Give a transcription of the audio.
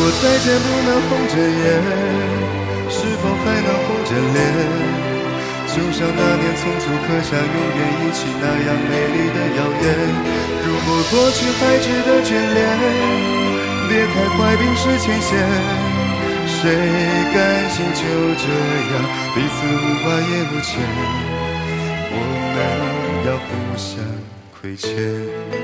果再见不能红着眼，是否还能红着脸？就像那年匆促刻下永远一起那样美丽的谣言。如果过去还值得眷恋，别太快冰释前嫌。谁甘心就这样彼此无挂也不欠？我们要互相亏欠。